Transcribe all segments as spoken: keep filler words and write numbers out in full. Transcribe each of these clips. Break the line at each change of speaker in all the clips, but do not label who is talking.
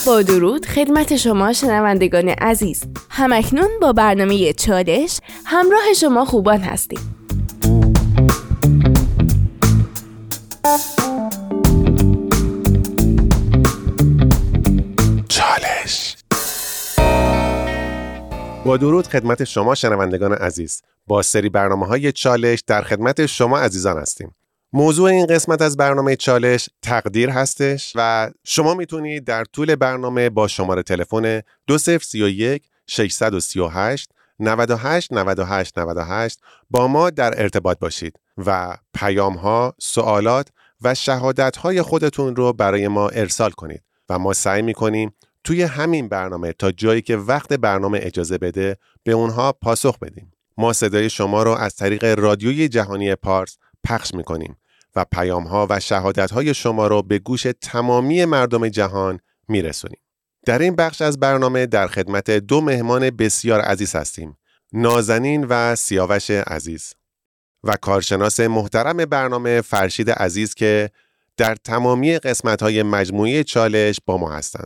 با درود خدمت شما شنوندگان عزیز. همکنون با برنامه چالش همراه شما خوبان هستیم.
چالش. با درود خدمت شما شنوندگان عزیز. با سری برنامه‌های چالش در خدمت شما عزیزان هستیم. موضوع این قسمت از برنامه چالش تقدیر هستش و شما میتونید در طول برنامه با شماره تلفن دو صفر سه یک شش سه هشت نود و هشت نود و هشت نود و هشت با ما در ارتباط باشید و پیام‌ها، سوالات و شهادت‌های خودتون رو برای ما ارسال کنید و ما سعی می‌کنیم توی همین برنامه تا جایی که وقت برنامه اجازه بده به اونها پاسخ بدیم. ما صدای شما رو از طریق رادیوی جهانی پارس پخش می‌کنیم و پیام‌ها و شهادت‌های شما رو به گوش تمامی مردم جهان میرسونیم. در این بخش از برنامه در خدمت دو مهمان بسیار عزیز هستیم، نازنین و سیاوش عزیز و کارشناس محترم برنامه فرشید عزیز که در تمامی قسمت‌های مجموعه چالش با ما هستند.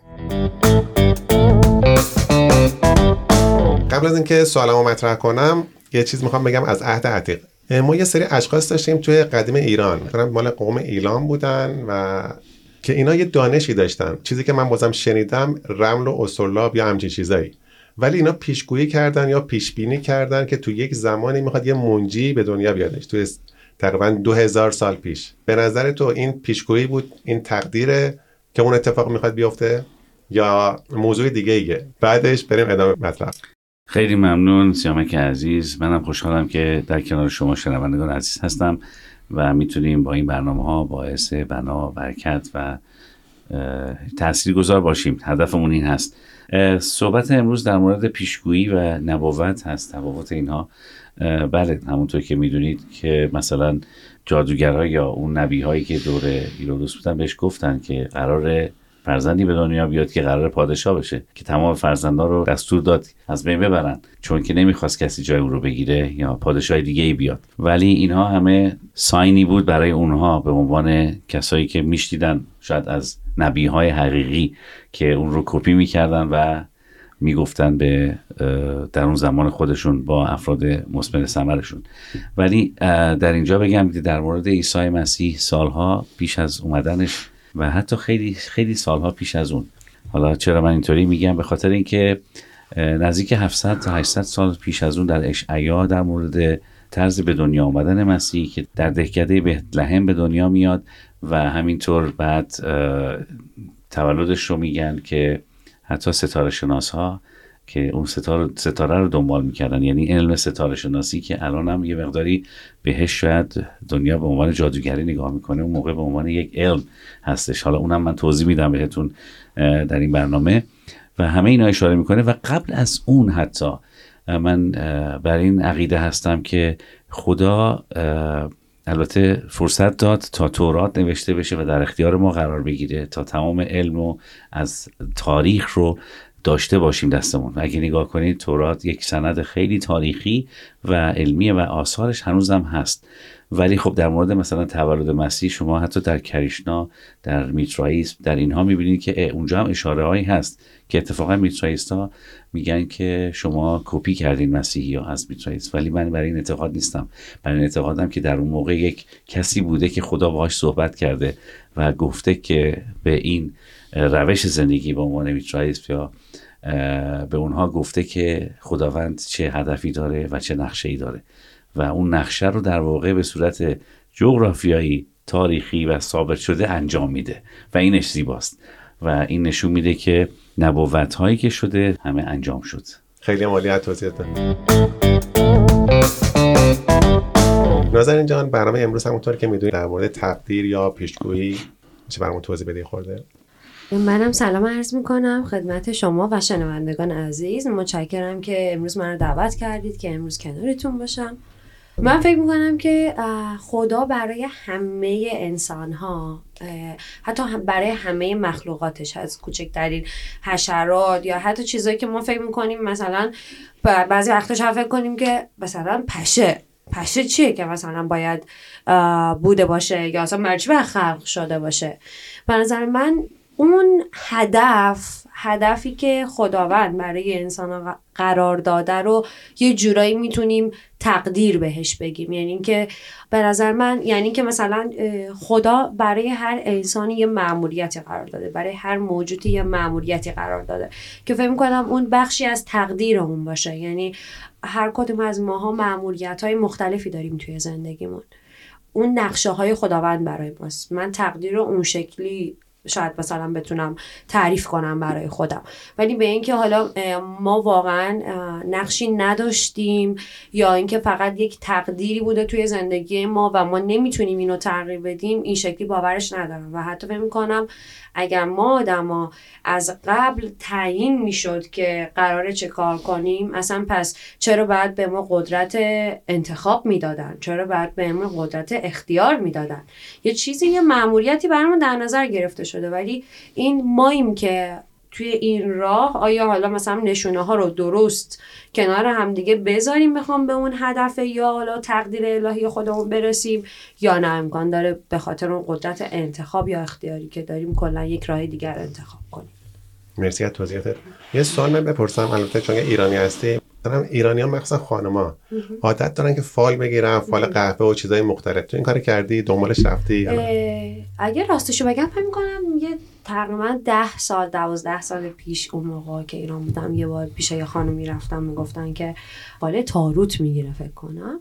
قبل از اینکه سوالمو مطرح کنم یه چیز میخوام بگم از عهد عتیق. ما یه سری اشخاص داشتیم توی قدیم ایران، مثلا مال قوم ایلام بودن و که اینا یه دانشی داشتن، چیزی که من بازم شنیدم رمل و اسطرلاب یا همچین چیزایی، ولی اینا پیشگویی کردن یا پیشبینی کردن که تو یک زمانی میخواد یه منجی به دنیا بیادش، توی تقریبا دو هزار سال پیش. به نظر تو این پیشگویی بود، این تقدیره که اون اتفاق میخواد بیفته یا موضوع دیگه ایه؟ بعدش بریم ادامه مطلب.
خیلی ممنون سیامک عزیز. منم خوشحالم که در کنار شما شنوندگان عزیز هستم و میتونیم با این برنامه ها باعث بنا، برکت و تاثیرگذار باشیم. هدفمون این هست. صحبت امروز در مورد پیشگویی و نبوت هست، تفاوت اینها. بله، همونطور که میدونید که مثلا جادوگرها یا اون نبی‌هایی که دور هیرودوس بودن بهش گفتن که قراره فرزندی به دنیا بیاد که قرار پادشاه بشه، که تمام فرزندا رو دستور داد از بین ببرن چون که نمیخواست کسی جای اون رو بگیره یا پادشاه دیگه ای بیاد. ولی اینها همه ساینی بود برای اونها به عنوان کسایی که میشنیدن شاید از نبیهای حقیقی که اون رو کپی میکردن و میگفتن به در اون زمان خودشون با افراد مثمر ثمرشون. ولی در اینجا بگم که در مورد عیسی مسیح سالها پیش از اومدنش و حتی خیلی خیلی سالها پیش از اون، حالا چرا من اینطوری میگم؟ به خاطر اینکه نزدیک هفتصد تا هشتصد سال پیش از اون در اشعیا در مورد طرز به دنیا آمدن مسیح که در دهکده بتلهم به دنیا میاد و همینطور بعد تولدش رو میگن که حتی ستاره شناس ها که اون ستاره, ستاره رو دنبال میکردن، یعنی علم ستاره شناسی که الان هم یه مقداری بهش شاید دنیا به عنوان جادوگری نگاه میکنه، اون موقع به عنوان یک علم هستش. حالا اونم من توضیح میدم بهتون در این برنامه و همه اینا اشاره میکنه. و قبل از اون حتی من بر این عقیده هستم که خدا البته فرصت داد تا تورات نوشته بشه و در اختیار ما قرار بگیره تا تمام علم و از تاریخ رو داشته باشیم دستمون. و اگه نگاه کنید تورات یک سند خیلی تاریخی و علمیه و آثارش هنوزم هست. ولی خب در مورد مثلا تولد مسیح شما حتی در کریشنا، در میترائیسم، در اینها میبینید که اونجا هم اشاره هایی هست که اتفاقا میترائیستا میگن که شما کپی کردین مسیحی ها از میترائیس. ولی من برای این اعتقاد نیستم. برای این اعتقادم که در اون موقع یک کسی بوده که خدا باهاش صحبت کرده و گفته که به این روش زندگی به عنوان میترائیسم یا به اونها گفته که خداوند چه هدفی داره و چه نقشه‌ای داره و اون نقشه رو در واقع به صورت جغرافیایی، تاریخی و ثابت شده انجام میده و اینش زیباست و این نشون میده که نبوت هایی که شده همه انجام شد.
خیلی عالی از توضیحتون. نازنین جان، برنامه امروز همونطور که میدونید در مورد تقدیر یا پیشگویی چه برامون توضیح بدید خورده؟
منم سلام عرض میکنم خدمت شما و شنوندگان عزیز. متشکرم که امروز من رو دعوت کردید که امروز کنارتون باشم. من فکر میکنم که خدا برای همه انسان ها، حتی برای همه مخلوقاتش، از کوچکترین حشرات یا حتی چیزایی که ما فکر میکنیم مثلا بعضی وقتش هم فکر کنیم که مثلا پشه پشه چیه که مثلا باید بوده باشه یا اصلا مرچی به خلق شده باشه. به نظر من اون هدف هدفی که خداوند برای انسان قرار داده رو یه جورایی میتونیم تقدیر بهش بگیم. یعنی اینکه به نظر من یعنی که مثلا خدا برای هر انسانی یه مأموریتی قرار داده، برای هر موجودی یه مأموریتی قرار داده که فکر می‌کنم اون بخشی از تقدیرمون باشه. یعنی هر کدوم از ماها مأموریت‌های مختلفی داریم توی زندگیمون. اون نقشه‌های خداوند برای ماست. من تقدیر رو اون شکلی شاید مثلا بتونم تعریف کنم برای خودم، ولی به اینکه حالا ما واقعا نقشی نداشتیم یا اینکه فقط یک تقدیری بوده توی زندگی ما و ما نمیتونیم اینو تغییر بدیم، این شکلی باورش ندارم. و حتی فکر می‌کنم اگر ما آدما از قبل تعیین میشد که قراره چه کار کنیم، اصلا پس چرا باید به ما قدرت انتخاب میدادن؟ چرا باید به ما قدرت اختیار میدادن؟ یه چیزی، یه مأموریتی برامون در نظر گرفته شده، ولی این ماییم که توی این راه آیا حالا مثلا نشونه ها رو درست کنار همدیگه بذاریم بخوام به اون هدف یا حالا تقدیر الهی خودمون برسیم، یا نه امکان داره به خاطر اون قدرت انتخاب یا اختیاری که داریم کلا یک راه دیگر انتخاب کنیم.
مرسی از توضیحاتت. یه سوال من بپرسم، البته چون ایرانی هستی، مثلا ایرانی‌ها مخصوصا خانم‌ها عادت دارن که فال بگیرن، فال قهوه و چیزای مختلف. تو این کارو کردی؟ دنبالش رفتی؟
اگه راستشو بگم فکر می‌کنم یه تقریبا ده سال دوازده سال پیش اون موقع که ایران بودم یه بار پیش یه خانومی رفتم، میگفتن که فال تاروت میگیره فکر کنم،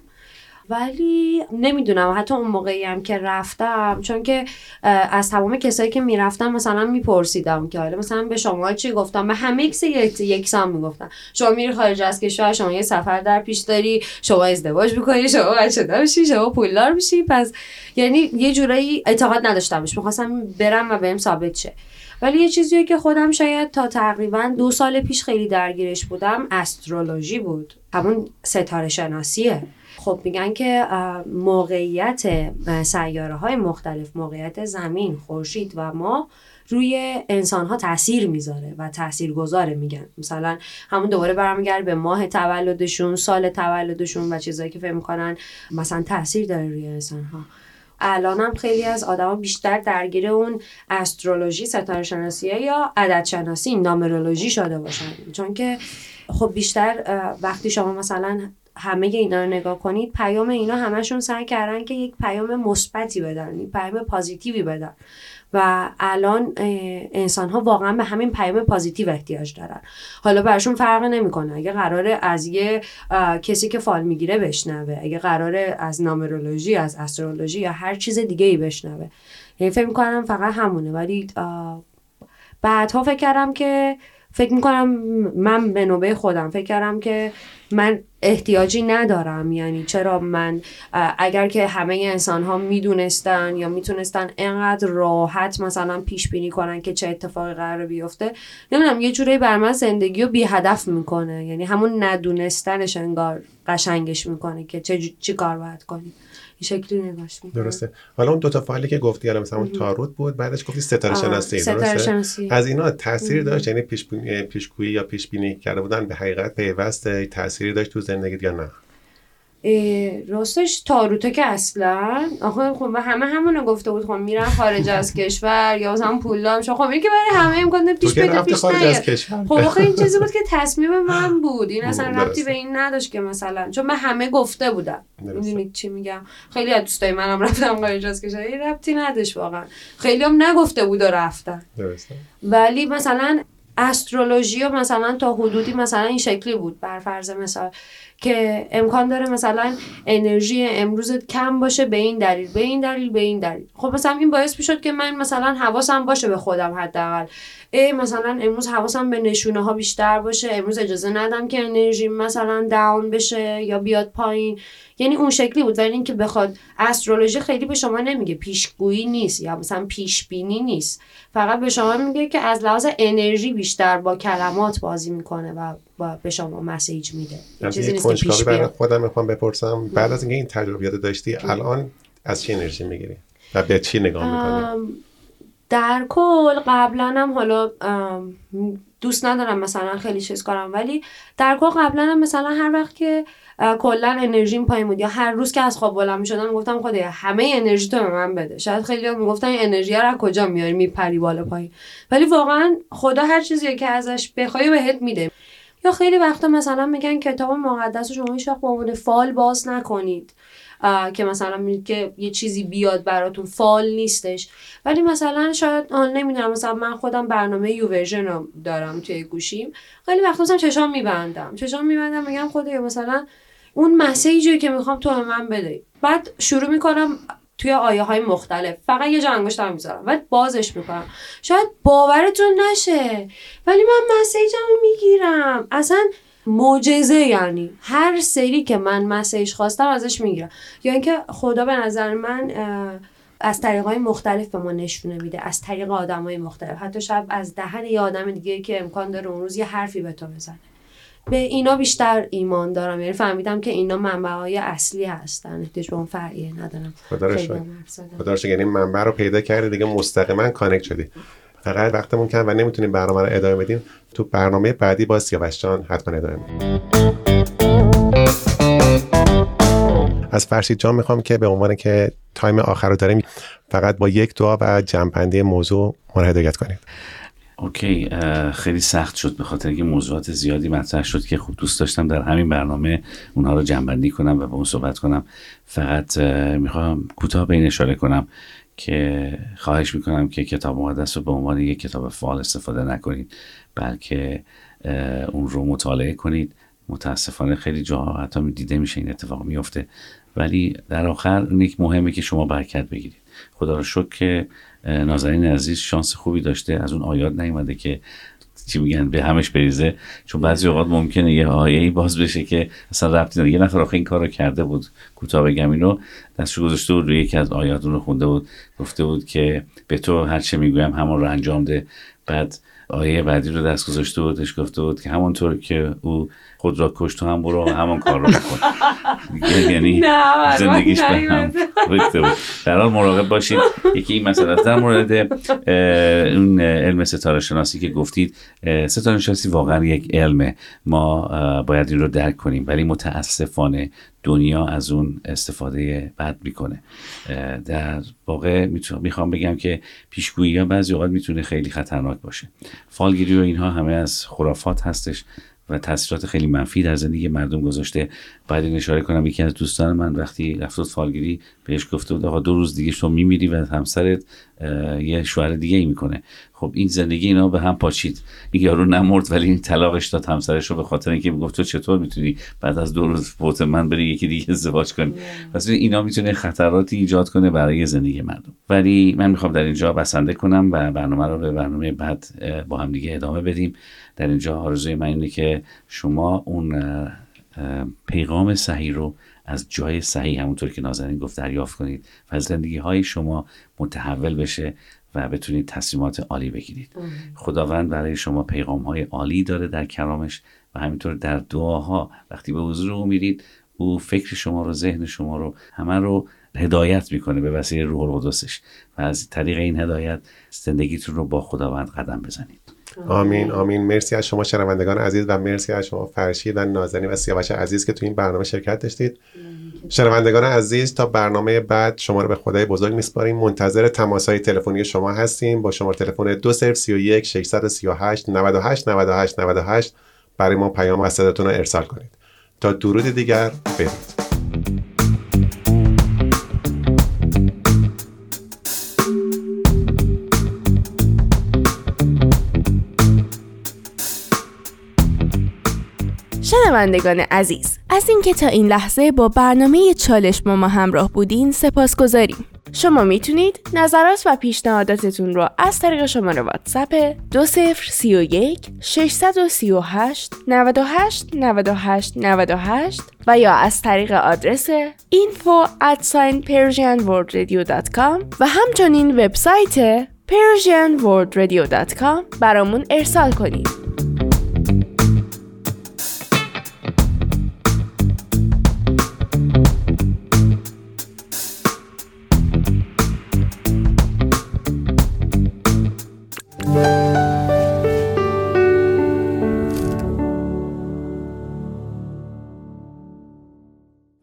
ولی نمیدونم. حتی اون موقعی هم که رفتم، چون که از تمام کسایی که میرفتم مثلا میپرسیدم که حالا مثلا به شما چی گفتم، به همه یکسان میگفتن شما میری خارج از کشور، شما یه سفر در پیش داری، شما ازدواج میکنی، شما بچه دار میشی، شما پولدار میشی. پس یعنی یه جورایی اعتقاد نداشتمش، میخواستم برم و بهم ثابت شه. ولی یه چیزیه که خودم شاید تا تقریبا دو سال پیش خیلی درگیرش بودم، استرولوژی بود، همون ستاره شناسیه. خب میگن که موقعیت سیاره های مختلف، موقعیت زمین، خورشید و ماه روی انسان ها تاثیر میذاره و تاثیر گذاره. میگن مثلا همون دوباره برمیگرده به ماه تولدشون، سال تولدشون و چیزایی که فکر میکنن مثلا تاثیر داره روی انسان ها. الان هم خیلی از آدما بیشتر درگیر اون استرولوژی، ستاره شناسیه یا عدد شناسی، نامرولوژی شده باشن، چون که خب بیشتر وقتی شما مثلا همه اینا رو نگاه کنید، پیام اینا همشون سعی کردن که یک پیام مثبتی بدن، یک پیام پوزیتیوی بدن و الان انسان ها واقعا به همین پیام پوزیتیو احتیاج دارن. حالا براشون فرق نمیکنه اگه قراره از یه کسی که فال میگیره بشنوه، اگه قراره از نامرولوژی، از استرولوژی یا هر چیز دیگه ای بشنوه. یعنی فکر میکنم فقط همونه. ولی بعدها فکر کردم که فکر میکنم من به نوبه خودم فکر کردم که من احتیاجی ندارم. یعنی چرا من اگر که همه انسان ها میدونستن یا میتونستن اینقدر راحت مثلا پیش بینی کنن که چه اتفاقی قراره بیفته، نمیدونم یه جوری بر من زندگی رو بی هدف میکنه. یعنی همون ندونستنش انگار قشنگش میکنه که چه چی کار باید کنی. این شکلی نگاش میکنه.
درسته. حالا اون دو تا فایلی که گفتی الان مثلا اون تاروت بود، بعدش گفتی ستاره شناسی،
ستاره شناسی.
از اینا تأثیری داشت؟ یعنی پیش پیشگویی یا پیش بینی کرده بودن به حقیقت پیوسته، تأثیری داشت تو زندگیت یا نه؟
راستش تاروته که اصلا آخه خب همه همونو گفته بود، خب میرن خارج از کشور یا مثلا پولدار میشن. خب این که برای همه امکان پیش بده پیش نیاد. خب آخه این چیزی بود که تصمیم من بود، این اصلا ربطی به این نداشت که مثلا چون من همه گفته بودم. میدونید چی میگم؟ خیلی از دوستای منم رفتم خارج از کشور، این ربطی نداشت واقعا. خیلی هم نگفته بود و رفتن. درسته. ولی مثلا استرولوژی و مثلا تا حدودی مثلا این شکلی بود، بر فرض مثال که امکان داره مثلا انرژی امروزت کم باشه به این دلیل به این دلیل به این دلیل. خب مثلا این باعث میشد که من مثلا حواسم باشه به خودم، حداقل ای مثلا امروز حواسم به نشونه ها بیشتر باشه، امروز اجازه ندم که انرژی مثلا داون بشه یا بیاد پایین. یعنی اون شکلی بود. ولی اینکه بخواد استرولوژی خیلی به شما نمیگه، پیشگویی نیست یا مثلا پیش بینی نیست، فقط به شما میگه که از لحاظ انرژی بیشتر با کلمات بازی میکنه و با به شما مسیج میده. چیزی نیست که پیش بینی.
خودم میخوام بپرسم بعد از اینکه این تجربیات داشتی الان از چی انرژی میگیری و به چی نگاه میکنی؟
در کل قبلا هم حالا دوست ندارم مثلا خیلی چیز کنم، ولی در کل قبلا هم مثلا هر وقت که کلا انرژیم پایین بود یا هر روز که از خواب بلند می‌شدم میگفتم خدایا همه انرژی تو به من بده. شاید خیلی‌ها میگفتن این انرژی رو از کجا میاری میپری بالا پایین، ولی واقعا خدا هر چیزی که ازش بخوای بهت میده. یا خیلی وقتا مثلا میگن کتاب مقدس رو شما هیچ وقت با عنوان فال باز نکنید، که مثلا میگه که یه چیزی بیاد براتون فال نیستش، ولی مثلا شاید آن نمیدونم، مثلا من خودم برنامه یوورژن رو دارم توی گوشیم، خیلی وقتا مثلا چشام میبندم چشام میبندم میگم خدایا مثلا اون مسیجی که میخوام تو به من بده، بعد شروع میکنم توی آیه های مختلف فقط یه جا انگشتم میذارم و بازش میکنم، شاید باورتون نشه ولی من مسیجمو میگیرم، اصلا معجزه. یعنی هر سری که من مسیج خواستم ازش میگیرم، یا اینکه خدا به نظر من از طریقای مختلف به ما نشونه میده، از طریق آدمای مختلف، حتی شاید از دهن یه آدم دیگه که امکان داره اون روز یه حرفی به تو بزنه. به اینا بیشتر ایمان دارم، یعنی فهمیدم که اینا منبعهای اصلی هستن، احتیاج به اون فرعیه ندارم.
خدا رو شکر. خدا رو شکر، یعنی منبع رو پیدا کردی دیگه، مستقیما کانکت شدی. فقط وقتمون کم و نمیتونیم برنامه رو ادامه بدیم، تو برنامه بعدی با سیاوش جان حتما ادامه بدیم. از فرشید جان میخوام که به عنوان که تایم آخر رو داریم فقط با یک دعا و جمع‌بندی موضوع ما رو هدایت کنید.
اوکی، خیلی سخت شد به خاطر اینکه موضوعات زیادی مطرح شد که خوب دوست داشتم در همین برنامه اونها رو جمع‌بندی کنم و با اون صحبت کنم. فقط میخوام کوتاه به این اشاره کنم که خواهش میکنم که کتاب مقدس رو به عنوان یک کتاب فعال استفاده نکنید، بلکه اون رو مطالعه کنید. متاسفانه خیلی جاها حتی دیده میشه این اتفاق میفته، ولی در آخر یک مهمه که شما برکت بگیرید. خدا رو شکر که نازنین عزیز شانس خوبی داشته، از اون آیات نیومده که چی میگن به همش بریزه، چون بعضی اوقات ممکنه یه آیه‌ای باز بشه که اصلا ربطی نداره. یه نفر آخه این کارو کرده بود، کوتاه بگم اینو، دستشو گذاشته بود روی یکی از آیات رو خونده بود، گفته بود که به تو هر چه میگویم همون رو انجام ده. بعد آیه بعدی رو دست گذاشته بودش، گفته بود که همونطور که او خود را کشت تو هم برو همون کار رو بکن. یعنی زندگیش به هم ریخته بود. در حال مراقب باشید. یکی این مسئله است. در مورد اون علم ستاره شناسی که گفتید، ستاره شناسی واقعا یک علمه، ما باید این رو درک کنیم، ولی متاسفانه دنیا از اون استفاده بد میکنه. در واقع میخوام بگم که پیشگویی ها بعضی اوقات میتونه خیلی خطرناک باشه. فالگیری و اینها همه از خرافات هستش و تاثیرات خیلی منفی در زندگی مردم گذاشته. باید این اشاره کنم یکی از دوستان من وقتی رفت فالگیری بهش گفته بود آقا دو روز دیگه تو میمیری و همسرت یه شوهر دیگه ای میکنه. خب این زندگی اینا به هم پاچید. این یارو نمرد ولی این طلاقش داد همسرش رو به خاطر اینکه میگفت تو چطور میتونی بعد از دو روز فوت من بری یکی دیگه ازدواج کنی. پس اینا میتونه خطراتی ایجاد کنه برای زندگی مردم. ولی من میخوام در اینجا بسنده کنم و برنامه رو به برنامه بعد با هم دیگه ادامه بدیم. در اینجا آرزوی من اینه که شما اون پیغام صحیح رو از جای صحیح همونطور که نازنین گفت دریافت کنید و زندگی های شما متحول بشه و بتونید تصمیمات عالی بگیرید. خداوند برای شما پیغام های عالی داره در کلامش و همینطور در دعاها وقتی به حضور او میرید او فکر شما رو، ذهن شما رو، همه رو هدایت میکنه به وسیله روح القدسش و از طریق این هدایت زندگیتون رو با خداوند قدم بزنید.
آمین آمین. مرسی از شما شنوندگان عزیز و مرسی از شما فرشید و نازنین و سیاوش عزیز که تو این برنامه شرکت داشتید. شنوندگان عزیز تا برنامه بعد شما رو به خدای بزرگ میسپاریم. منتظر تماس‌های تلفنی شما هستیم با شماره تلفن دو صفر سه یک شش سه هشت نه هشت نه هشت نه هشت برای ما پیام و صداتون رو ارسال کنید. تا درود دیگر بدید.
شنوندگان عزیز، از اینکه تا این لحظه با برنامه چالش با ما همراه بودین سپاسگزاریم. شما میتونید نظرات و پیشنهاداتتون رو از طریق شماره واتساپ دو صفر سه یک شش سه هشت نه هشت نه هشت نه هشت و یا از طریق آدرس اینفو ات پرژین ورلد رادیو دات کام و همچنین وبسایت پرژین ورلد رادیو دات کام برامون ارسال کنید.